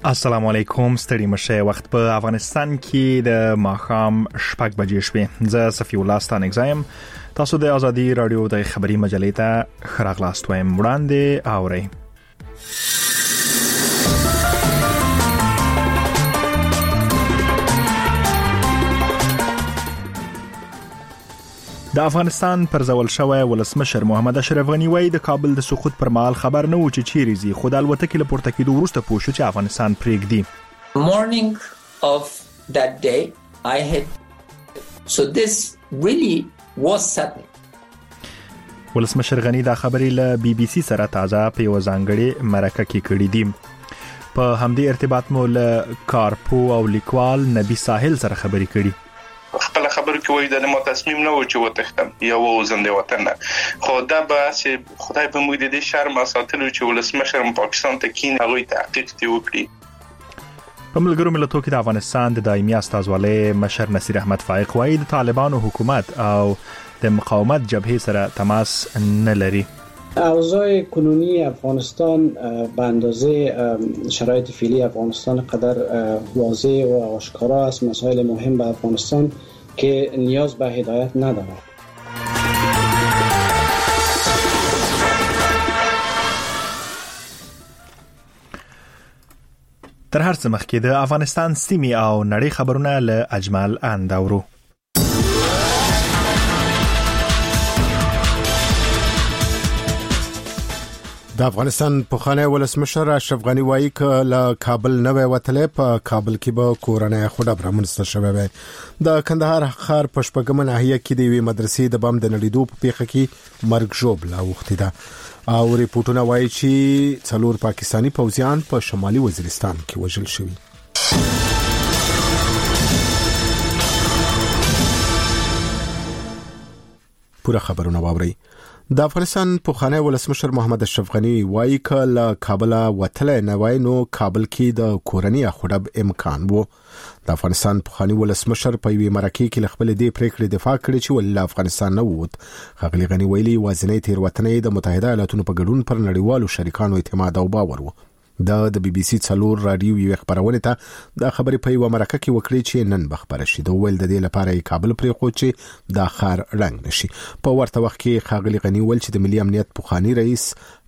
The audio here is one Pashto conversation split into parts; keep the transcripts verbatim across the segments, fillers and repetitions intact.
السلام علیکم. ستړي مشه. وخت په افغانستان کې د ماښام شپږ بجې شوې. زه صفی الله ستانک زایم. تاسو د ازادي رادیو د خبري مجلې ته خراغلاست وایم. وړاندې اورئ. د افغانستان پر ځول شوی ولسمشر محمد اشرف غنی وایي د کابل د سقوط پر مهال خبر نه و چې چیرې ځي، خو د الوتکې له پورته کېدو وروسته پوه شو چې افغانستان پرېږدي. Morning of that day I had so this really was sudden. ولسمشر غنی دا خبرې له بي بي سي سره تازه په یو ځانګړي مرکه کې کړې دي. په همدې ارتباط مو له کارپو او لیکوال نبی ساحل سره خبرې کړې. خپل خبر کوي د نو تصمیم نه و چې وتښتم یا ووزم د وطن، خو دا به چې خدای په موږ د شرم ساتلو چې ولسمشر پاکستان ته کین هغه تحقیق دی وکړي. په ملګرو ملتونو کې د افغانستان د دایمي استازولۍ مشر نصیر احمد فائق وایي د طالبانو حکومت او د مقاومت جبهه سره تماس نه لري. اوضاع کنونی افغانستان به اندازه شرایط فعلی افغانستان قدر واضح و آشکارا است مسائل مهم به افغانستان که نیاز به هدایت ندارد. تر هر څه مخکې د افغانستان سیمې او نړۍ خبرونه له اجمل انداورو. د افغانستان پخوانی ولسمشر اشرف غنی وایي چې له کابل نه وتلې په کابل کې به کورنۍ خډه برمنسته شوی وي. د کندهار ښار په شپږمه ناحیه کې د وی مدرسې د بم د نړیدو په پیښه کې مرګ ژوبله اوښتې ده او ریپورتونه وایي چې څلور پاکستانی پوځیان په شمالي وزیرستان کې وژل شوي. پوره خبرونه واورئ. د افغانستان پخوانی ولسمشر محمد اشرف غنی وایي چې له کابل وتلې نه وای نو کابل کې د کورنۍ خډب امکان وو. د افغانستان پخوانی ولسمشر په وی مرکه کې خپل دې پریکړې دفاع کړې چې ول افغانستان نه ووت. خغلی غنی ویلي وازنې تیروتنې د متحده ایالاتونو په ګډون پر نړیوالو شریکانو اعتماد او باور وو. د د بي بي سي څلور رادیو یو خبرونه ته د خبرې په یو مرکه کې وکړي چې نن بخبره شي د ویل د دې لپاره کابل پرې خو چې د خار رنگ نشي. په ورته وخت کې خغلی غنی ول چې د ملي امنیت پخوانی رئیس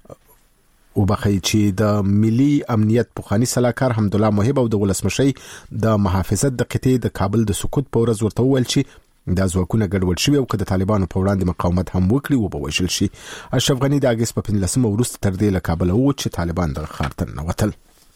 او بخی چې د ملي امنیت پخوانی صلاحکار حمدالله محب او د ولسمشي د محافظت د قطې د کابل د سقوط په ورځ ورته ویل چې دا ځواکونه ګډوډ شوي او که د طالبانو په وړاندې مقاومت هم وکړي و به وژل شي. اشرف غنی د اګست په پنځلسمه وروسته تر دې له کابل ووت چې طالبان دغه ښار ته ننوتل.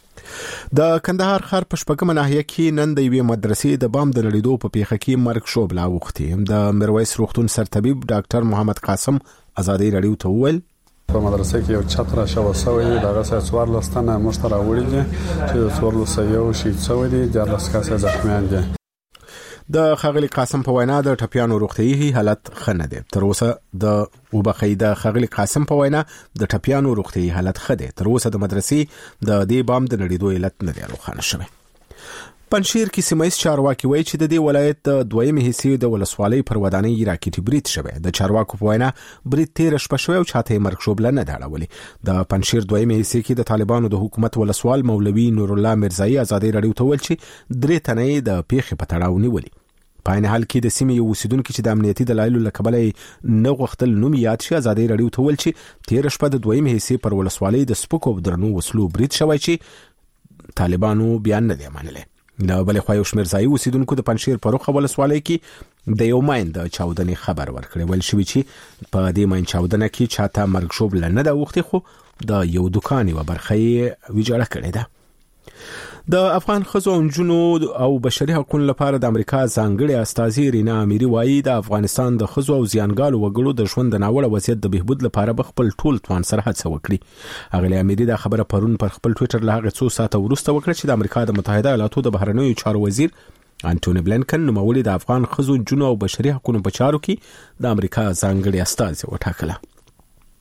د کندهار ښار په شپږمه ناحیه کې نن د یوې مدرسې د بام د نړیدو په پیښه کې مرګ ژوبله اوښتې. د میرویس روغتون سرطبیب ډاکټر محمد قاسم ازادي رادیو ته وویل په مدرسې کې یو چت را شو سوی دی، دغه څه څوارلس تنه موږ ته راوړي دي چې څوارلس یو شهید شوی دی، دیارلس کسه زخمیان دي. د خغلی قاسم په وینا د ټپیانو روغتیايي حالت ښه نه دی. تر اوسه د وبخې د خغلی قاسم په وینا د ټپیانو روغتیايي حالت ښه دی. تر اوسه د مدرسې د دې بام د نړیدو علت نه دی روښانه شوی. پنشیر کې سیمایي چارواکي وایي چې د دې ولایت د دویمې حصې د ولسوالۍ پر ودانۍ راکټي برید شوی. د چارواکو په وینا برید تیر شپه شوی او چاته مرګ ژوبله نه داړولې. د پنشیر دویمې حصې کې د طالبانو د حکومت ولسوال مولوي نور الله مرزایی ازادي رادیو ته ویل چې درې تنې د پیښې په تړاو نیولې. په عین حال کې د سیمې یو اوسیدونکو چې د امنیتي دلایلو له کبله نه غوښتل نوم یاد شي ازادي رادیو ته ویل چې تیر شپه د دویمې حصې پر ولسوالۍ د سپکو درنو وسلو برید شوی چې طالبانو بیان نه دی منلی. له بلې خوا یو شمېر ځایي اوسیدونکو د پنشیر په روخه ولسوالۍ کې د یو ماین د چاودنې خبر ورکړی. ویل شوي چې په دې ماین چاودنه کې چاته مرګ ژوبله نه ده اوښتې، خو د یو دوکان یوه برخه یې ویجاړه کړې ده. د افغان ښځو او نجونو او بشري حقوقو لپاره د امریکا ځانګړي استازي رینا امیری وایي د افغانستان د ښځو او زیانګالو وګړو د ژوند د ناوړه وضعیت د بهبود لپاره به خپل ټول توان سره هڅه وکړي. اغلی امیری دا خبره پرون پر خپل ټویټر له هغه څو ساعته وروسته وکړه چې د امریکا د متحده ایالاتو د بهرنیو چارو وزیر انټونی بلینکن نوموړي د افغان ښځو، نجونو او بشري حقوقو په چارو کې د امریکا ځانګړي استازي وټاکله.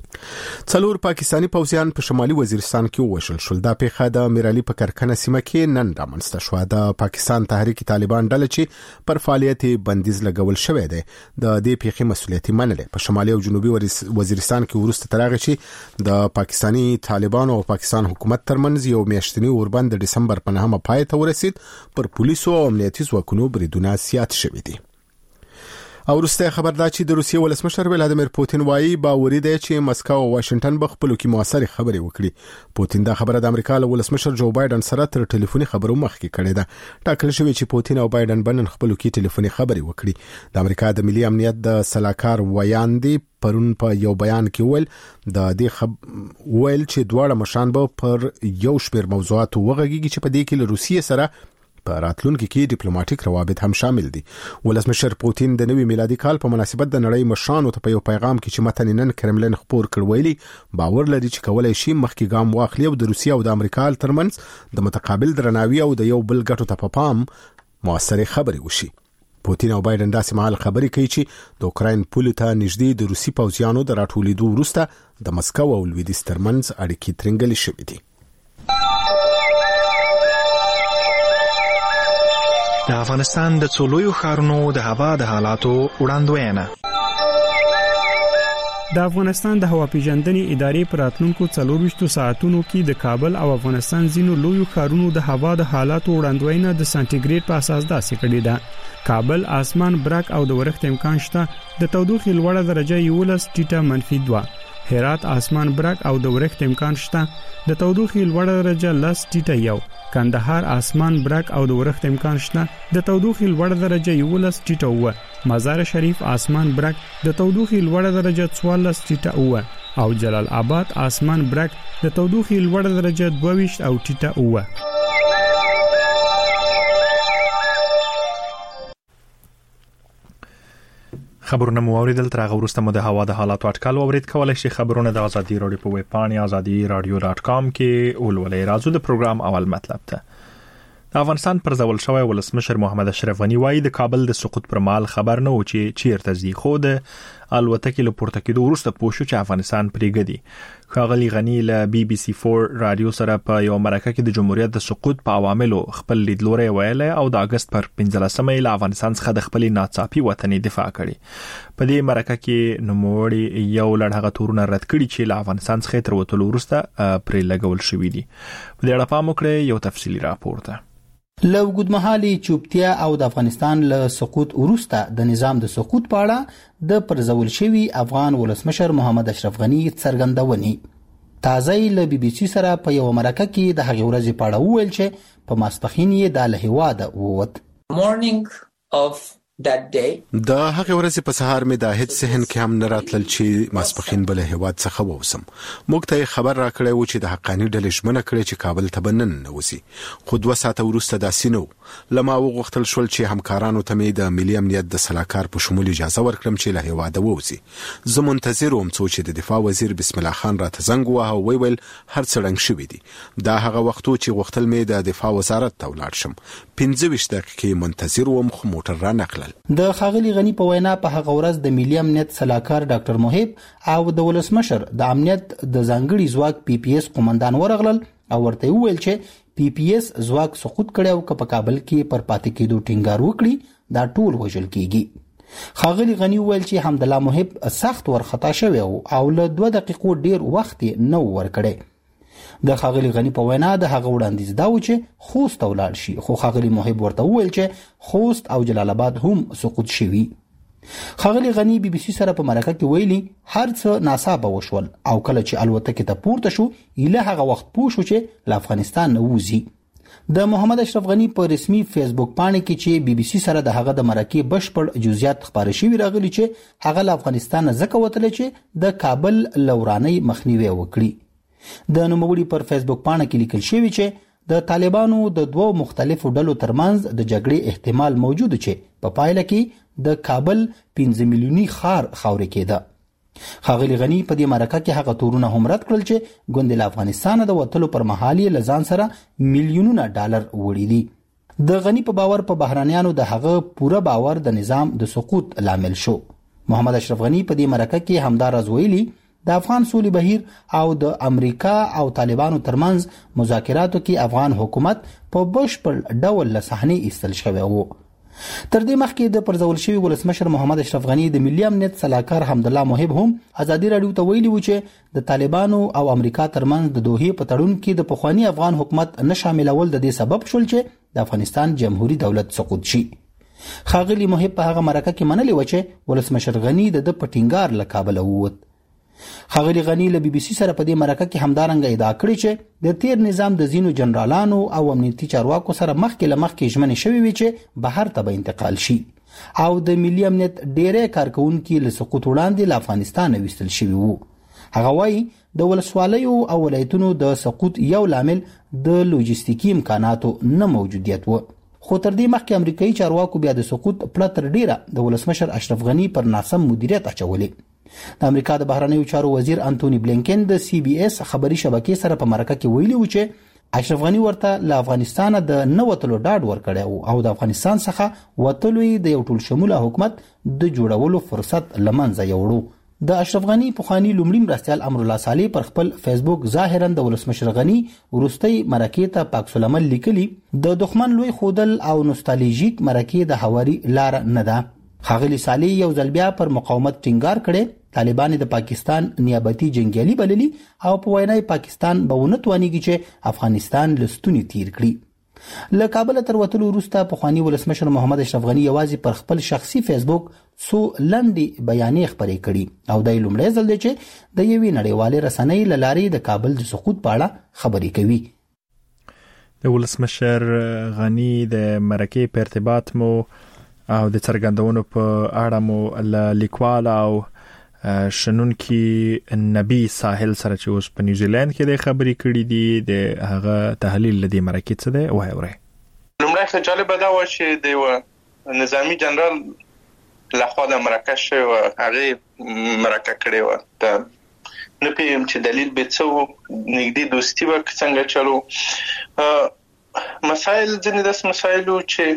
څلور پاکستانی پوځیان په شمالي وزیرستان کې ووژل شول. دا پیښه د میرعلي په کرکنه سیمه کې نن رامنځته شوه. د پاکستان تحریک طالبان ډله چې پر فعالیت بندیز لګول شوی دی د دې پیښې مسؤلیت منلې. په شمالي او جنوبي وزیرستان کې ورسته ترغه چې د پاکستانی طالبان او پاکستان حکومت ترمنځ یو میاشتنی اوربند د دسمبر په نهمه پای ته ورسید، پر پولیسو او امنیتي ځواکونو بریدونه زیات شوي دي. او وروسته خبر دا چې د روسیې ولسمشر ولادیمیر پوتین وایي باوري دی چې مسکو او واشنگټن به خپلو کې موثرې خبرې وکړي. پوتین دا خبره د امریکا له ولسمشر جو بایدن سره تر ټلیفوني خبرو مخکې کړې ده. ټاکل شوی چې پوتین او بایدن بنن خپلو کې ټلیفوني خبرې وکړي. د امریکا د ملي امنیت د سلاکار ویاندې پرون په یو بیان کې ویل د دې خب ویل چې دواړه مشان به پر یو شمېر موضوعات وغږیږي چې په دې کې له روسیې سره په راتلونکي کې ډیپلوماټیک روابط هم شامل دي. ولسمشر پوتین د نوي میلادي کال په مناسبت د نړۍ مشرانو ته په یو پیغام کې چې متن نن کرملین خبر کړ ویلي باور لري چې کولای شي مخکې ګام واخلي او د روسیې او د امریکا ترمنځ د متقابل درناوي او د یو بل ګټو ته په پام موثرې خبرې وشي. پوتین او بایدن داسې مهال خبرې کوي چې د اوکراین پولې ته نږدې د روسي پوځیانو د راټولېدو وروسته د مسکو او لویدیځ ترمنځ اړیکې ترنګلې شوې دي. د افغانستان د څلورو ښارونو د هوا د حالاتو وړاندوینه. د افغانستان د هوا پیژندنې ادارې پر راتلونکو څلورویشتو ساعتونو کې د کابل او افغانستان ځینو لویو ښارونو د هوا د حالاتو وړاندوینه د سانتیګریډ په اساس داسې کړې ده. کابل اسمان برق او د ورښت امکان شته، د تودوخې لوړه درجه یولس ټیټه منفي دوه. هرات اسمان برق او د ورښت امکان شته، د تودوخې لوړه درجه لس ټیټه یو. کندهار اسمان برق او د ورښت امکان شته، د تودوخې لوړه درجه یولس ټیټه اوه. مزار شریف اسمان برق، د تودوخې لوړه درجه څوارلس ټیټه اوه. او جلال آباد اسمان برق، د تودوخې لوړه درجه دوه ویشت او ټیټه اوه. خبرونه مو اوریدل. تر هغه وروسته مو د هوا د حالاتو اټکل اورید. کولای شئ خبرونه د ازادي رادیو په ویب پاڼه ازادي رادیو ډاټ کام کې ولولئ. راځو د پروګرام اول مطلب ته. د افغانستان پر ځول شوی ولسمشر محمد اشرف غنی وایي د کابل د سقوط پر مهال خبر نه و چې چیرته ځي، خو د الوتکې له پورته کېدو وروسته پوه شو چې افغانستان پرېږدي. ښاغلي غنی له بي بي سي فور رادیو سره په یو مرکه کې د جمهوریت د سقوط په عواملو خپل لیدلوری ویلی او د اگست پر پنځلسمه له افغانستان څخه د خپلې ناڅاپي وطني دفاع کړې. په دې مرکه کې نوموړي یو لړ هغه تورونه رد کړي چې له افغانستان څخه تر وتلو وروسته پرې لګول شوي دي. په دې اړه پام وکړئ یو تفصیلي راپور ته. له اوږدمهالې چوپتیا او د افغانستان له سقوط وروسته د نظام د سقوط په اړه د پرځول شوي افغان ولسمشر محمد اشرف غنی څرګندونې تازه له بي بي سي سره په یو مرکه کې د هغې ورځې په اړه وویل چې په ماسپښین یې د له هېواده ووت. Morning of that day د هغه ورځې په سهار مې د هیڅ ذهن کې هم نه راتلل چې ماسپښین بل هیواد څخه ووسم. موږ ته خبر راکړی و چې د حقانی ډلې ژمنه کړې چې کابل ته بنن نه وسی، خو دوه ساعته وروسته داسې نه و. لما وغوښتل شول چې همکارانو ته مې د ملي امنیت د سلاکار په شمول اجازه ورکړم چې له هیواده ووسی. زه منتظر وم چې د دفاع وزیر بسم الله خان راته زنګ ووهه او ویل هر څه ړنګ شوي دي. دا هغه وخت چې غوښتل مې د دفاع وزارت ته ولاړ شم. پنځه ویشت دقیقې منتظر وم خو موټر را نقلل. د ښاغلي غنی په وینا په هغه ورځ د ملي امنیت سلاکار ډاکټر محب او د ولسمشر د امنیت د ځانګړي ځواک پی پی ایس قومندان ورغلل او ورته ویل چې پی پی ایس ځواک سقوط کړي او په کابل کې پر پاتې کېدو ټینګار وکړي دا ټول وژل کیږي. ښاغلي غنی ویل چې حمدالله محب سخت ورخطا شوی او له دوه دقیقو ډیر وخت نه ورکړي. د ښاغلي غنی په وینا د هغه وړاندیز دا و چې خوست ولاړ شي، خو ښاغلي محب ورته وویل چې خوست او جلال آباد هم سقوط شوي. ښاغلي غنی بي بي سي سره په مرکه کې ویلي هر څه ناڅاپه وشول او کله چې الوتکې ته پورته شو ایله هغه وخت پوه شو چې له افغانستان نه وځي. د محمد اشرف غنی په رسمي فیسبوک پاڼه کې چې بي بي سي سره د هغه د مرکې بشپړ جزئیات خبري شوي راغلي چې هغه له افغانستان ځکه وتل چې د کابل لوراني مخنیوي وکړي. د نوموړي پر فیسبوک پاڼه کې لیکل شوی چې د طالبانو د دوو مختلفو ډلو ترمنځ د جګړې احتمال موجود چې په پایله کې د کابل پنځه میلیوني خار خاورې کېده. ښاغلي غنی په دې مرکه کې هغه تورونه هم رد کړل چې ګوند له افغانستان د وتلو پر مهال یې له ځان سره میلیونونه ډالر وړي دي. د غنی په باور په بهرانیانو د هغه پوره باور د نظام د سقوط لامل شو. محمد اشرف غنی په دې مرکه کې همدا راز ویلي د افغان سولې بهیر او د امریکا او طالبانو ترمنځ مذاکراتو کې افغان حکومت په بشپړ ډول له صحنې ایستل شوی و. تر دې مخکې د پرځول شوی ولسمشر محمد اشرف غنی د ملي امنیت صلاحکار حمدالله محب هم ازادي رادیو ته ویلي و چې د طالبانو او امریکا ترمنځ د دوحې په تړون کې د پخوانی افغان حکومت نه شاملول د دې سبب شول چې د افغانستان جمهوریت دولت سقوط شي. ښاغلي محب په هغه مرکه کې منلي و چې ولسمشر غنی د د پټینګار له کابل ووت. ښاغلي غنی له بي بي سي سره په دې مرکه کې همدارنګه ادعا کړې چې د تیر نظام د زینو جنرالانو او امنیتي چارواکو سره مخکې له مخکې ژمنې شوې وي چې بهر ته به انتقال شي او د ملي امنیت ډېری کارکونکي له سقوط وړاندې له افغانستان ویستل شوي وو. هغه وایي د ولسوالیو او ولایتونو د سقوط یو لامل د لوجستیکي امکاناتو نه موجودیت و. خو تر دې مخکې امریکایي چارواکو بیا د سقوط پله تر ډیره د ولسمشر اشرف غنی پر ناسم مدیریت اچولې. د امریکا د بهرنیو چارو وزیر انټونی بلینکن د سی بي اس خبري شبکې سره په مرکه کې ویلي و چې اشرف غنی ورته له افغانستان د نه وتلو ډاډ ورکړی او د افغانستان څخه وتلو د یو ټول شموله حکومت د جوړولو فرصت لمنځه یوړو. د اشرف غنی پخوانی لومړي مرستیال امر الله صالح پر خپل فیسبوک ظاهرا د ولسمشر غنی وروستۍ مرکې ته پاک سلامل لیکلي د دښمن لوی خودل او نوستالژیک مرکې د هواري لار نه ده. ښاغلي صالح یو ځل بیا پر مقاومت ټینګار کړي طالبان د پاکستان نیابتي جنگیالي بللي او په وینای پاکستان به ونه توانیږي چې افغانستان لستونی تیر کړي. له کابل تر وتلو وروسته پخوانی ولسمشر محمد اشرف غنی یوازې پر خپل شخصي فیسبوک څو لنډې بیانې خپرې کړي او د لومړي ځل دی چې د یوې نړیوالې رسنۍ له لارې د کابل د سقوط په اړه خبرې کوي. د ولسمشر غنی د مرکې په ارتباط مو او د څرګندونو په اړه مو له لیکوال او شنونکي نبی ساحل سره چې اوس په نیوزیلند کې د خبرې کړې دي د هغه تحلیل لدی مرکې څه دی وای وره. لومړی څه جالب دا و چې د نظامی جنرال لخوا د مرکه شو هغه مرکه کړې و ته نه پېم چې دلیل به څه نږدې دوستي وک څنګه چلو مسائل ځنې داس مسائل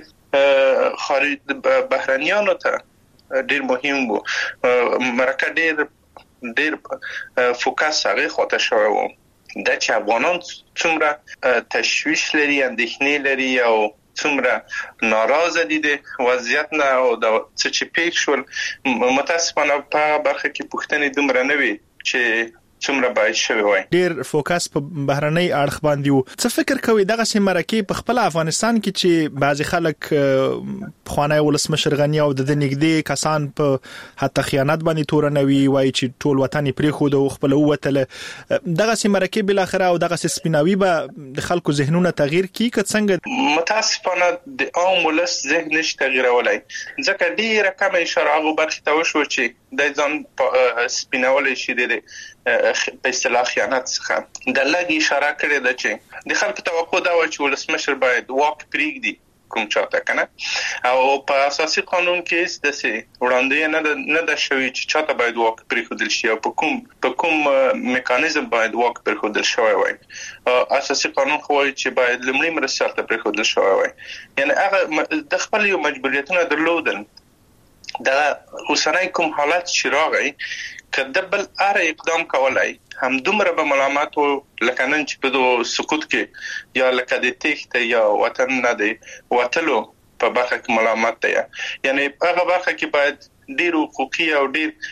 چې خارج بهرنیانو ته ډیر مهم وو. مرکه ډیر ډیر فوکس هغه خاطر شوی وو د چې افغانان څومره تشویش لري اندېښنې لري او څومره ناراضه دي د وضعیت نه او د څه چې پیښ شول متاسفانه په برخه کې پوښتنې دومره نه وي چې څومره باید شوی وای. ډیر فوکس په بهرنۍ اړخ باندې وو. څه فکر کوي دغه سي مرکې په خپل افغانستان کې چې بعضي خلک خوانای ولسمشر غنی او د نږدې کسان په حتی خیانت باندې تورنوي وای چې ټول وطن پرې خو د خپل وتل دغه سي مرکې بل اخره او دغه سي سپیناوي به د خلکو ذهنونه تغییر کی که څنګه متاسفانه د عام ولس ذهن نشي تغییرولای ځکه ډیره کم اشاره هغه برخه ته وشو چې د ځان سپیناول شي د په اصطلاح خیانت څخه د لږ اشاره کړې ده چې د خلکو توقع دا و چې ولسمشر باید واک پریږدي کوم چاته کنه او په اساسي قانون کې د سي وړاندې نه نه د شوی چې چاته باید واک پریښودل شي او په کوم په کوم میکانیزم باید واک پریښودل شوی وای. اساسي قانون خو وایي چې باید لمړی مرستیال ته پریښودل شوی وای. یعنی هغه د خپل یو مجبوریتونه درلودل. دا اوسنۍ کوم حالت چې راغی کله بل اره اقدام کولای هم دومره به ملامت او لکه نن چې په دو سقوط کې یا لکه د تخت یا وطن نه دی وتلو په برخه کې ملامت دی. یعنی هغه برخه کې باید ډیر حقوقي او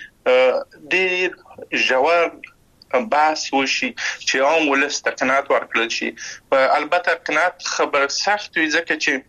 ډیر ډیر جواب بحث وشي چې عام ولس ته قناعت ورکړل شي. البته قناعت خبر سخت وي ځکه چې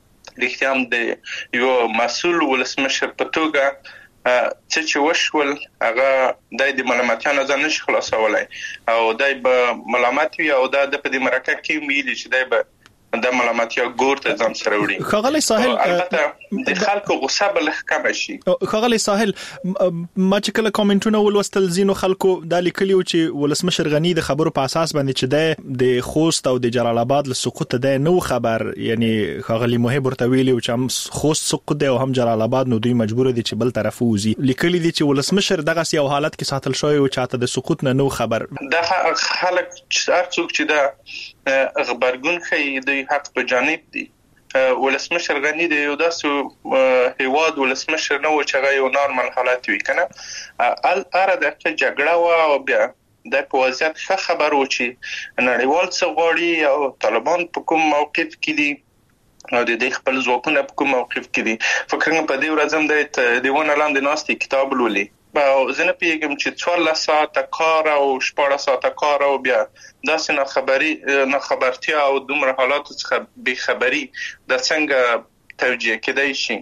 لکه د یو مسؤل ولسمشر په توګه څه چې وشول هغه د ملامتانو ځان نشي خلاصولای او دای به ملامت وي او د په دې مرکه کې ویل چې دای به د ملامتیا ګور ته ځم سره وړي. خغلی ساحل البته د خلکو غصه بل کم شي. خغلی ساحل ما چې کله کومنټونه ولوستل زینو خلکو د لیکلیو چې ولسمشر غنی د خبرو په اساس باندې چې د خوست او د جلال آباد له سقوط د نو خبر یعنی خغلی محب ورته ویلی چې هم خوست سقوط دی او هم جلال آباد نو دوی مجبور دي چې بل طرف وزي. لیکلی دي چې ولسمشر دغه یو حالت کې ساتل شوی او چاته د سقوط نه نو خبر د خلک چې ارڅوک چې د خبرګون خې د حق په جانب دي ولسمشر غنی د یو داسې هیواد ولسمشر نه و چې هغه یو نارمل حالت وي کنه ال اره د جګړه او بیا د پوزیت ښه خبر و چې نړیوال څه غواړي او طالبان په کوم موقف کې دي او د دې خپل ځواکونه په کوم موقف کې دي. فکر کوم په دې ورځ هم د دیوان لاندې ناستي کتاب لولي او زه نه پیږم چې څوارلس ساعته کار او شپږ ساعته کار او بیا داسې نه خبري نه خبرتیا او دومره حالات څخه بې خبري د څنګه توجیه کېدای شي.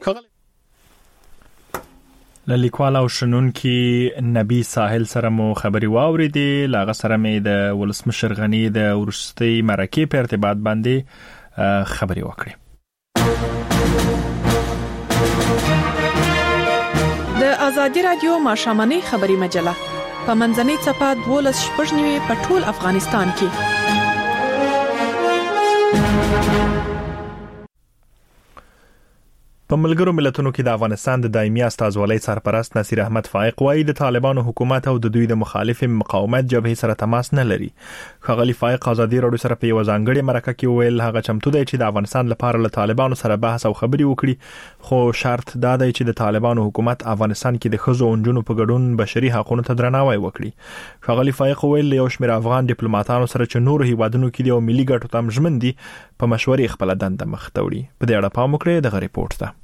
لیکوال او شنونکي نبی ساحل سره مو خبري واوریدې. لاغه سره مې د ولسمشر غنی د ورستي مرکې په ارتباط باندې خبري وکړې. د ازادي رادیو ماشامنۍ خبري مجله په منځنۍ چپه دولس شپږ نیوي په ټول افغانستان کې. په ملګرو ملتونو کې د افغانستان د دایمي استازولۍ سرپرست نصیر احمد فائق وايي د طالبانو حکومت او د دوی د مخالف مقاومت جبهې سره تماس نه لري. ښاغلي فائق ازادي رادیو سره په یو ځانګړي مرکه کې ویل هغه چمتو دی چې د افغانستان لپاره له طالبانو سره بحث او خبري وکړي، خو شرط دا دی چې د طالبانو حکومت افغانستان کې د ښځو او نجونو په ګډون بشري حقوقو ته درناوی وکړي. ښاغلي فائق ویل یو شمېر افغان ډیپلوماټانو سره چې نور هیوادونو کې د ملي ګټو تم ژمن دي په مشورې خپل دنده مخ ته وړي. په دې اړه پام وکړئ دغه ریپورت ته.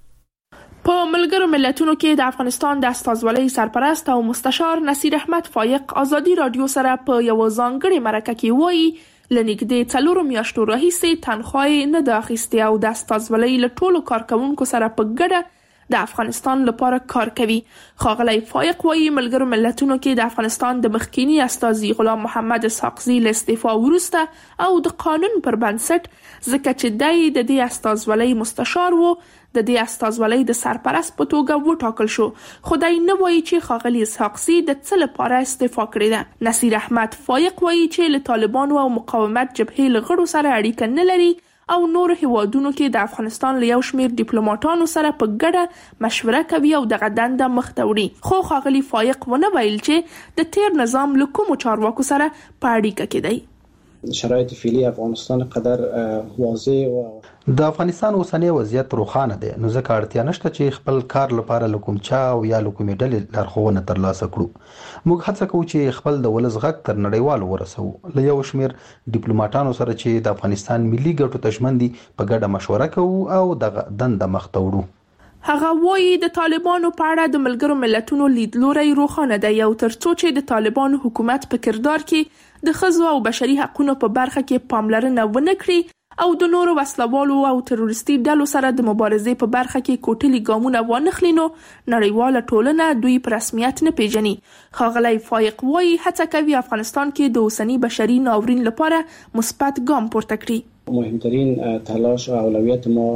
په ملګرو ملتونو کې د افغانستان د استازولۍ سرپرست او مستشار نصیر احمد فائق ازادي رادیو سره په یو ځانګړي مرکه کې وایي لنګدې څلورو میاشتو راهیسې تنخواه نه د اخیستې او د استازولۍ له ټولو کارکونکو سره په ګډه د افغانستان لپاره کار کوي. ښاغلی فائق وایي ملګرو ملتونو کې د افغانستان د مخکینی استازي غلام محمد اسحاقزي له استعفا وروسته او د قانون پر بنسټ ځکه چې دی د دې استازولۍ مستشار وو د دې استازولۍ د سرپرست په توګه وټاکل شو، خو دی نه وایي چې ښاغلي اسحاقزي د څه لپاره استعفا کړې ده. نصیر احمد فائق وایي چې له طالبانو او مقاومت جبهې له غړو سره اړیکه نه لري او نور هیوادونو کې د افغانستان له یو شمېر ډیپلوماټانو سره په ګډه مشوره کوي او دغه دنده مخ ته وړي. خو ښاغلي فائق ونه ویل چې د تیر نظام له کومو چارواکو سره په اړیکه کې دی. شرایط فعلی افغانستان قدر واضح و د افغانستان اوسنی وضعیت روښانه دی، نو ځکه اړتیا نشته چې خپل کار لپاره لکوم چا او یا لکومې ډلې لارښوونه ترلاسه کړو. موږ هڅه کوو چې خپل د ولس غږ تر نړیوالو ورسوو. له یو شمېر ډیپلوماټانو سره چې د افغانستان ملي ګټو ته ژمن دي په ګډه مشوره کوو او دغه دنده مخ ته وړو. هغه وایي د طالبانو په اړه د ملګرو ملتونو لیدلوری روښانه دی او ترڅو چې د طالبانو حکومت په کردار کې د ښځو او بشري حقوقو په برخه کې پاملرنه ونه کړي او د نورو وسلوالو او تروریستي ډلو سره د مبارزې په برخه کې کوټلي ګامونه وانخلي نو نړیواله ټولنه دوی په رسمیت نه پیژني. ښاغلی فائق وایي هڅه کوي افغانستان کې د اوسنی بشري ناورین لپاره مثبت ګام پورته کړي. مهمترین تلاش و اولویت ما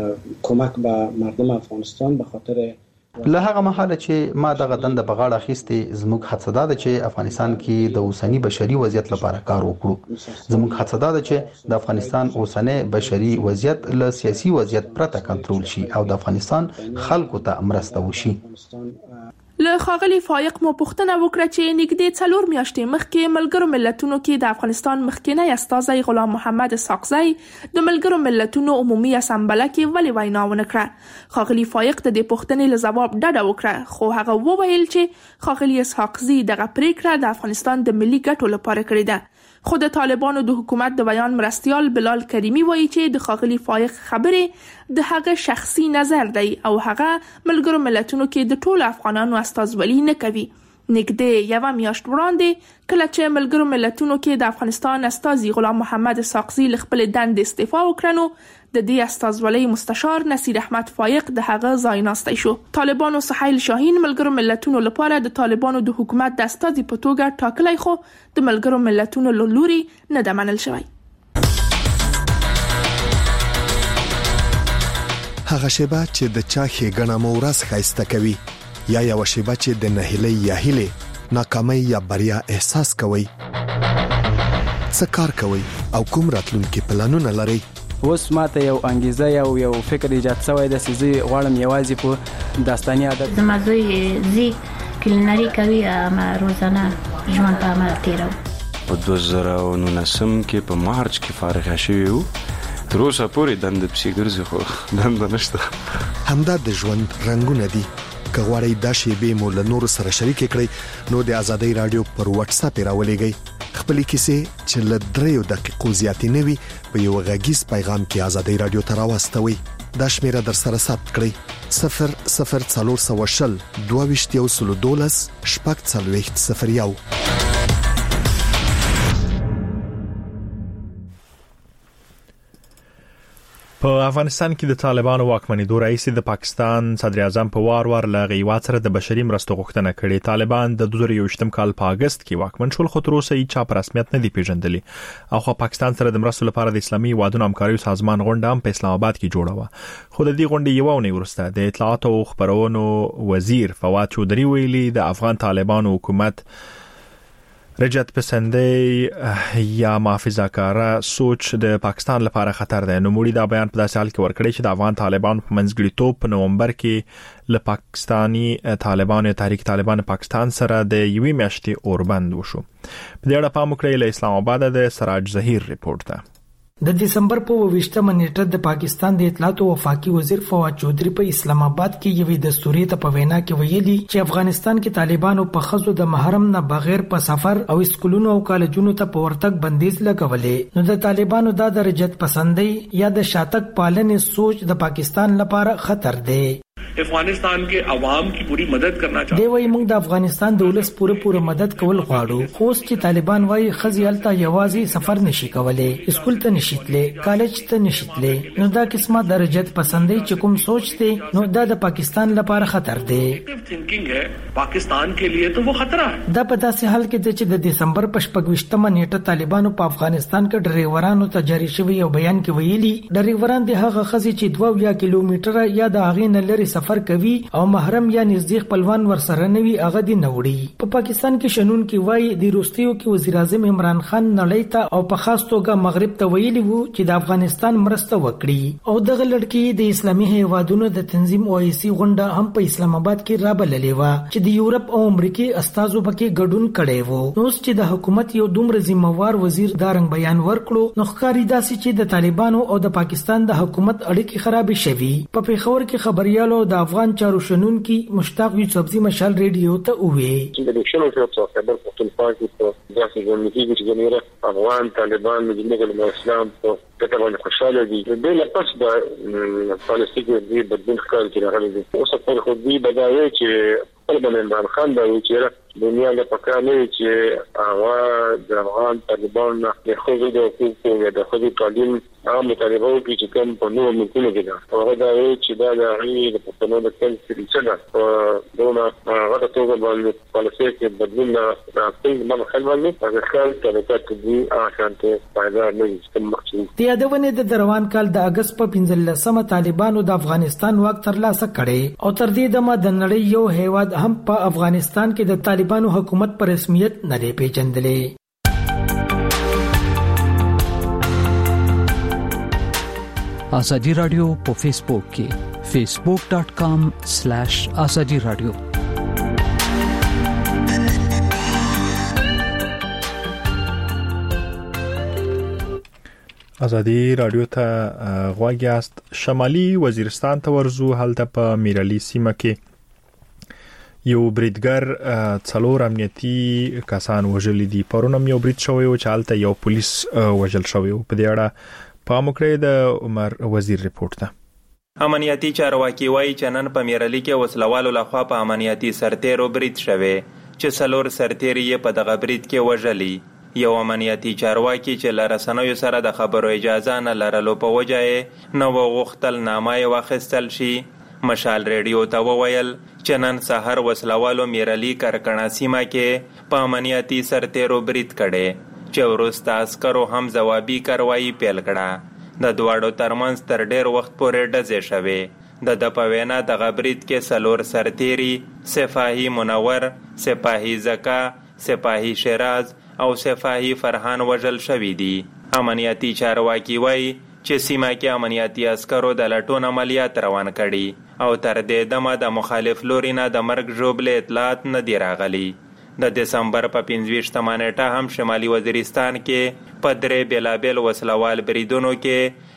کمک به مردم افغانستان به خاطر له هغه مهاله چې ما دغه دنده په غاړه اخیستې زموږ هڅه ده چې افغانستان کې د اوسنی بشري وضعیت لپاره کار وکړو. زموږ هڅه ده چې د افغانستان اوسنی بشري وضعیت له سیاسي وضعیت پرته کنټرول شي او د افغانستان خلکو ته مرسته وشي. له ښاغلي فائق مو پوښتنه وکړه چې نږدې څلور میاشتې مخکې ملګرو ملتونو کې د افغانستان مخکینی استازی غلام محمد اسحاقزي د ملګرو ملتونو عمومي اسامبله کې ولې وینا ونه کړه. ښاغلي فائق د دې پوښتنې له ځواب ډډه وکړه، خو هغه وویل چې ښاغلي اسحاقزي دغه پریکړه د افغانستان د ملي ګټو لپاره کړې ده. خو د طالبانو د حکومت د بیان مرستیال بلال کریمی وایي چې د ښاغلي فائق خبرې د هغه شخصي نظر دی او هغه ملګرو ملتونو کې د ټولو افغانانو استازولي نه کوي. نږدې یوه میاشت وړاندې کله چې ملګرو ملتونو کې د افغانستان استازي غلام محمد اسحاقزي له خپل دندې استعفا وکړ نو د دې استازولۍ مستشار نصیر احمد فائق د هغه ځای ناستی شو. طالبانو سهیل شاهین ملګرو ملتونو لپاره د طالبانو د حکومت د استازي په توګه ټاکلی، خو د ملګرو ملتونو له لوري نه ده منل شوی. هغه شیبه چې د چا ښېګڼه مو ورځ ښایسته کوي یا یو شیبه چې د نهیلۍ یا هیلې ناکامۍ یا بریا احساس کوي، څه کار کوي او کوم راتلونکي پلانونه لري؟ اوس ماته یو انګیزه یو یو فکر ایجاد شوی د سيزي غواړم یوازې په داستاني عادت زما زوی زی کلینری کوي ما روزانه ژوند په عمل تیرو. په دوه زره او نولسم کې په مارچ کې فارغ شوی و تر اوسه پورې دند پسې ګرځي خو دند نشته. همدا د ژوند رنگونه دي. که غواړئ دا شیبې مو له نورو سره شریک کړئ نو د آزادۍ رادیو پر واتس اپ راولېږئ. خپلې کیسې چې له دریو دقیقو زیاتې نه وي په یو غږیز پیغام کې آزادۍ رادیو ته راواستوئ. دا شمیره در سره ثبت کړئ صفر صفر څلور سوه شل دوه ویشت یو سلو دولس شپږ څلوېښت صفر یو. په افغانستان کې د طالبانو واکمنېدو رئیس د پاکستان صدر اعظم په وار وار له غیوات سره د بشري مرستو غوښتنه کړې. طالبان د دوه زره یوویشتم کال په اگست کې واکمن شول خو تر اوسه یې چا په رسمیت نه دی پیژندلی. او خو پاکستان سره د مرستو لپاره د اسلامي هیوادونو همکاري سازمان غونډه هم په اسلام آباد کې جوړه و. خو د دې غونډې یو اونۍ وروسته د اطلاعات او خبرونو وزیر فواد چودري ویلي د افغان طالبانو حکومت رجعت پسندی یا محافظه‌کاره سوچ د پاکستان لپاره خطر ده. نو موږ دا بیان په داسې حال کې ورکړی چې د افغان طالبان په منځګړیتوب په نومبر کې له پاکستانی طالبان تحریک طالبان پاکستان سره د یوې میاشتې اوربند وشو. په دې اړه پام وکړئ له اسلام آباد د سراج ظهیر ریپورت ده. د دسمبر په ویشتمه نیټه د پاکستان د اطلاعات او وفاقي وزیر فواد چودري په اسلام آباد کې یوې دستوري ته په وینا کې ویلي چې افغانستان کې طالبانو په خزو د محرم نه بغیر په سفر او سکولونو او کالجونو ته په ورتګ بندیز لګولې. نو د طالبانو د درجت پسندۍ یا د شاتک پالنې سوچ د پاکستان لپاره خطر دی. افغانستان کے عوام کی پوری مدد کرنا چاہتے دی وای موږ د افغانستان د ولس پوره پوره مدد کول غواړو. خو چې طالبان وای خزیالته یوازې سفر نشي کولای، اسکول ته نشي تللی، کالج ته نشي تللی. نو دا قسمه درجت پسندۍ چې کوم سوچ دی نو دا د پاکستان لپاره خطر دی. تھنکنگ ہے پاکستان کے لیے تو وہ خطرہ ہے. دا په داسې حال کې چې د دسمبر په شپږویشتمه نیټه طالبانو په افغانستان کې ډریورانو ته جاری شوی یو بیان کې ویلي ډریوران د هغه خزي چې دوه یا کیلومتره یا د هغې نه لري سفر کوي او محرم یا نږدې خپلوان ورسره نه وي هغه دی نوړي. په پاکستان کې شنون کې وای د روستیو کې وزیر اعظم عمران خان نړۍ ته او په خاص توګه مغرب ته ویلي وو چې د افغانستان مرسته وکړي. او دغه لړکی د اسلامي هیوادونو د تنظیم او ایسي غونډه هم په اسلام آباد کې رابللې و چې د یورپ او امریکای استازو پکې ګډون کړي وو. نو چې د حکومت یو دومره ذمہوار وزیر دارنګ بیان ورکړو نو ښکاری داسې چې د طالبانو او د پاکستان د حکومت اړیکې خرابې شوي. په پیښور کې خبريالو د افغان چارو شنون کی مشتاق یوسفزی مشال ریډیو ته وې چې د شنو په خبر پښتونخوا کې په داسې ځای کې چې ګنيره افغان طالبان مجلس الاسلام په کتابونه خوشاله دي. د دې لپاره د پالیسي د بدلون ښکار کې راغلي دي. اوس په خو دې بداوي چې طالبان عمران خان دا وی چې دنیا له پکانه چې هغه د افغان طالبان نه خو د حقوقو د خو د تعلیم عام طالبانو کې چې کوم په نور ملکونو کې دا هغه دا وی چې دا د غي د پښتنو د کل سلسله په دونه هغه ټول باندې پالیسي کې بدلون راځي نو خلک هغه خلک ته د دې آشانته پیدا نه وي مخکې. د یادونه د روان کال د اگست په پنځلسمه طالبانو د افغانستان واک ترلاسه کړي او تر دې دمه د نړۍ یو هیواد هم په افغانستان کې د طالبانو حکومت پر رسمیت نه دی پیژندلې. آزادی رادیو په فیسبوک کې فیسبوک ډاٹ کام سلیش آزادی رادیو. آزادی رادیو ته غواړی است. شمالي وزیرستان ته ورزو هلته په میرعلی سیمه کې یو بریدګر څلور امنیتي کسان وژل دي. پرونم یو برید شوی او چالتته یو پولیس وژل شوی. په دې اړه پام وکړئ د عمر وزیر ریپورت ته. امنیتي چارواکي وایي چې نن په میرعلی کې وسلوالو لخوا په امنیتي سرتیرو برید شوی چې څلور سرتیري یې په دغه برید کې وژلي. یو امنیتي چارواکي چې لرسنوي سره د خبرو اجازه نه لرلو په وجه یې نو غوښتل نامه یې واخیستل شي. مشال ریډیو ته وویل چې نن سحر وسلوالو میرعلی کرکڼه سیمه کې په امنیتي سرتیرو برید کړي چې وروسته عسکرو هم ځوابي کاروایي پیل کړه. د دواړو ترمنځ تر ډیر وخت پورې ډزې شوې. د د په وینا دغه برید کې څلور سرتیري سپاهي منور، سپاهي زکا، سپاهي شیراز او سپاهي فرحان وژل شوي دي. امنیتي چارواکي وایي چې سیمه کې امنیتي عسکرو د لټون عملیات روان کړي او تر دې دمه د مخالف لوري نه د مرګ ژوبلې اطلاعات نه دي راغلي. د دسمبر په پنځویشتمه نیټه هم شمالي وزیرستان کې په درې بېلابېل وسلوال بریدونو کې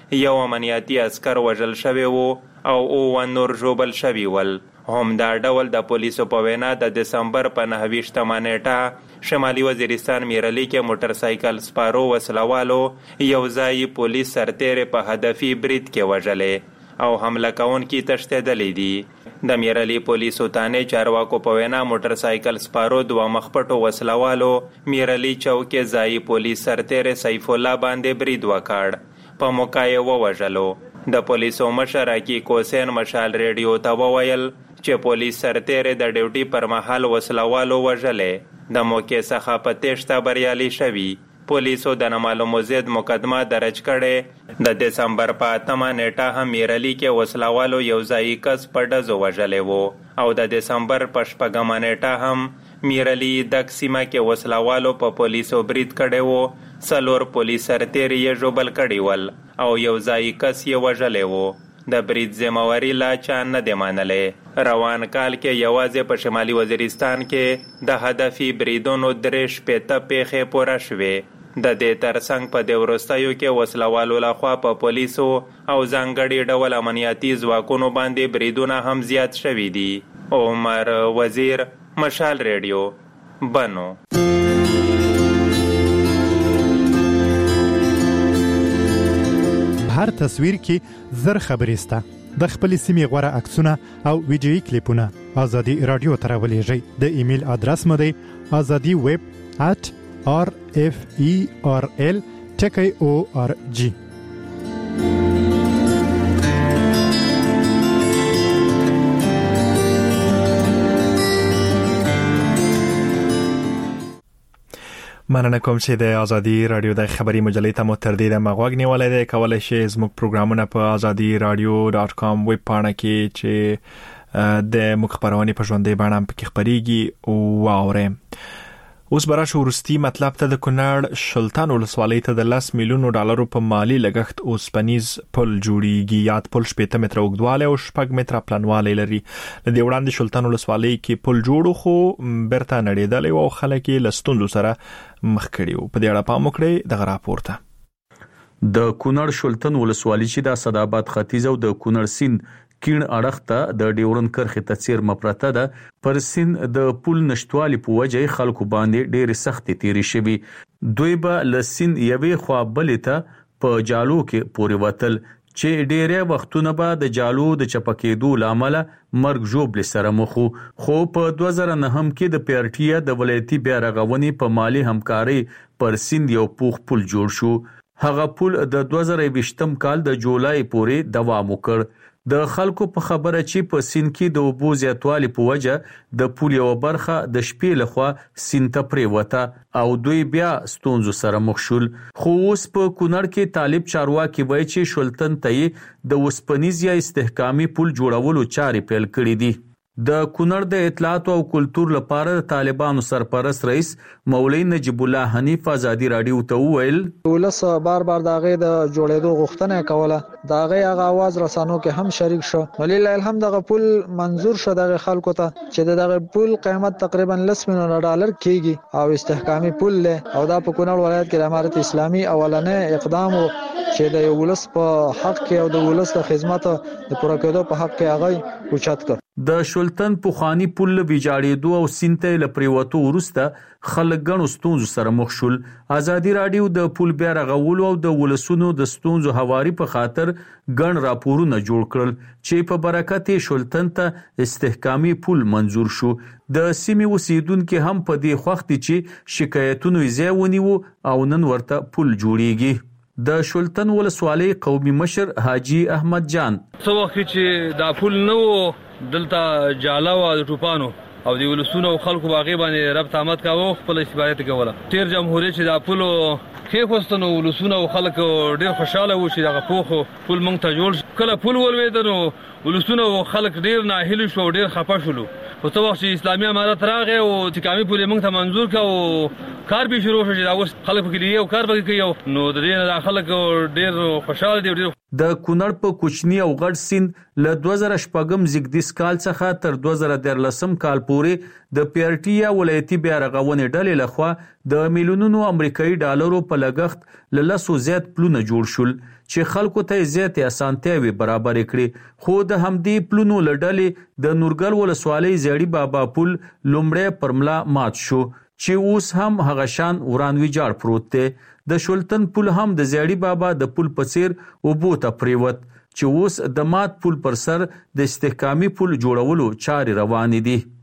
یو امنیتي عسکر وژل شوی وو او اووه نور ژوبل شوي ول. همدا ډول د پولیسو په وینا د دسمبر په نهه ویشتمه نیټه شمالي وزیرستان میرلي کې موټر سایکل سپارو وسلوالو یو ځایي پولیس سرتیری په هدفي برید کې وژلې او حمله کوونکي تښتېدلی دي. د میرلي پولیسو تانې چارواکو په وینا موټر سایکل سپارو دوه مخپټو وسلوالو میرلي چوک ځایي پولیس سرتیری سیف الله باندې برید وکړ، په موقع یې ووژلو. د پولیسو مشر حقیق حسین مشال ریډیو ته وویل چې پولیس سرتیری د ډیوټي پر مهال وسلوالو وژلې، د موقع څخه په تېښته بریالي شوي. پولیسو د نامعلومو ضد مقدمه درج کړې. د دسمبر په اتمه نیټه هم میرلي کې وسلوالو یو ځایي کس په ډزو وژلی وو او د دسمبر په شپږمه نیټه هم میرلي دک سیمه کې وسلوالو په پولیسو برید کړی وو. څلور پولیس سرتیري یې ژوبل کړي ول او یو ځایي کس یې وژلی وو. د برید ذمهواري لا چا نه دی منلی. روان کال کې یوازې په شمالي وزیرستان کې د هدفي بریدونو درې شپېته پیښې پوره شوې. د دې ترڅنګ په دې وروستیو کې وسلوالو لخوا په پولیسو او ځانګړي ډول امنیتي ځواکونو باندې بریدونه هم زیات شوي دي. عمر وزیر، مشال ریډیو، بنو. هر تصویر کې زر خبرې سته. د خپلې سیمې غوره عکسونه او ویډیویي کلیپونه ازادي رادیو ته راولېږئ. د ایمیل ادرس مو دی ازادي ویب ات آر اف ای آر ال ټکی او آر جی. مننه کوم چې د ازادي رادیو د خبري مجلې ته مو تر دې د مغوګ نیولای دی. کولای شئ زموږ پروګرامونه په ازادي رادیو ډاټ کام ویب پاڼه کې چې د موږ خبرونه په ژوندۍ بڼه هم پکې خبريږي او واورئ. اوس براشه ورستی مطلب ته د کونړ شلتان ولسوالۍ ته د لس میلیونو ډالرو په مالی لګښت اوسپنیز پل جوړیږي. یاد پل شپږ متره اوږدوالی او شپږ متره پلنوالی لري. د دې وړاندې شلتان ولسوالۍ کې پل جوړو خو برته نړیدلی او خلک یې له ستونزو سره مخ کړي وو. په دې اړه پام وکړئ دغه راپور ته. د کونړ شلتان ولسوالۍ چې د صداباد ختیځ او د کونړ سیند کین اړخ ته د ډیورن کرخه تڅیر مپرته ده. پر سیند د پل نشټوالي په وجه خلکو باندې ډېر سخت تیری شوی. دوی به لسین یوې خوا بلې ته په جالو کې پورې وتل چې ډېرې وختونه به د جالو د چپکېدو لامل مرګ ژوبل سره مخ خو په دوه زره نه هم کې د پیارټیا د ولایتي بیا رغونې په مالی همکاري پر سیند یو پوخ پل جوړ شو. هغه پل د دوه زره بیشتم کال د جولای پورې دوام وکړ. د خلکو په خبره چې په سیند کې د اوبو زیاتوالي په وجه د پل یو برخه د شپې لخوا سیند ته پریوته او دوی بیا ستونزو سره مخ شول. خو اوس په کونړ کې طالب چارواکي وایي چې شلتن ته د وسپنیز یا استحکامي پل جوړولو چارې پیل کړې دي. د کونړ د اطلاعات او کلتور لپاره د طالبانو سرپرست رئیس مولوی نجیب الله حنیف ازادي رادیو ته وویل ولس بار بار دغه د جوړېدو غوښتنه کوله. دغه هغه आवाज رسانو کې هم شریک شو. ولله الحمد دغه پل منظور شو دغه خلکو ته چې دغه پل قیمت تقریبا لس میلیون ډالر کیږي او استحکامي پل له او دا په کونړ ولایت کې د امارت اسلامي اولنې اقدام چې د ولس په حق کې او د ولس د خدمت د پوره کېدو په حق کې هغه اوچت کړ. د شلتن پوخانی پل ویجاړېدو او سینته لپریوتو ورسته خلک غنو ستونزو سره مخ شول. ازادي رادیو د پل بیا رغولو او د ولسونو د ستونزو حواري په خاطر غن راپورونه جوړ کړل چې په برکت شلتن ته استحکامي پل منزور شو. د سیمې اوسیدونکو هم په دې خوښ دي چې شکایتونو یې ونیو او نن ورته پل جوړیږي. د شلتن ولسوالۍ قومي مشر حاجی احمد جان څو وخت چې دا پل نو دلته جالاو د ټوپانو او د ولسونو خلکو باغی باندې رب تامت کاوه خپل استفاده کوله. تیر جمهوریت چې دا پل کې خوستنو ولسونو خلک ډیر خوشاله و چې دا پوخو پل مونږ ته جوړ کله پل ولویدنو ولسونو خلک ډیر ناهیل شو ډیر خپه شول. خو څو وخت چې اسلامي امارت راغی او تکامي پل مونږ ته منزور کاوه کار به شروع شو چې دا اوس خلک کې یو کار به کوي نو د دې نه خلک ډیر خوشاله دي ډیر د کونړ په کوچنی او غټ سیند له دوه زره شپږم زیږدیز کال څخه تر دوه زره دیارلسم کال پورې د پیارټیا ولایتي بیا رغونې ډلې لخوا د میلیونونو امریکایي ډالرو په لګښت له لسو زیات پلونه جوړ شول چې خلکو ته زیات اسانتیاوي برابر کړي خو د همدې پلونو لړلې د نورګل ولسوالۍ زیړی بابا پل لومړی پرملا مات شو چې اوس هم هغه شان وران ویجاړ پروت دی د شولتن پل هم د زیړی بابا د پل په څیر اوبو ته پریوت چې اوس د مات پل پر سر د استحکامي پل جوړولو چارې روانې دي